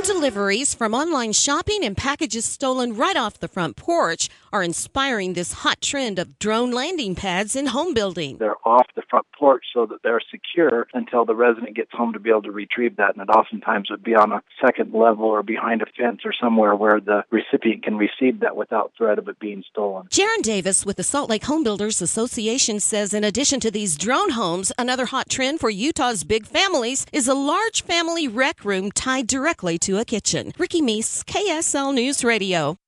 deliveries from online shopping and packages stolen right off the front porch are inspiring this hot trend of drone landing pads in home building. They're off the front porch so that they're secure until the resident gets home to be able to retrieve that, and it oftentimes would be on a second level or behind a fence or somewhere where the recipient can receive that without threat of it being stolen. Jaron Davis with the Salt Lake Home Builders Association says in addition to these drone homes, another hot trend for Utah's big families is a large family rec room tied directly to a kitchen. Ricky Meese, KSL News Radio.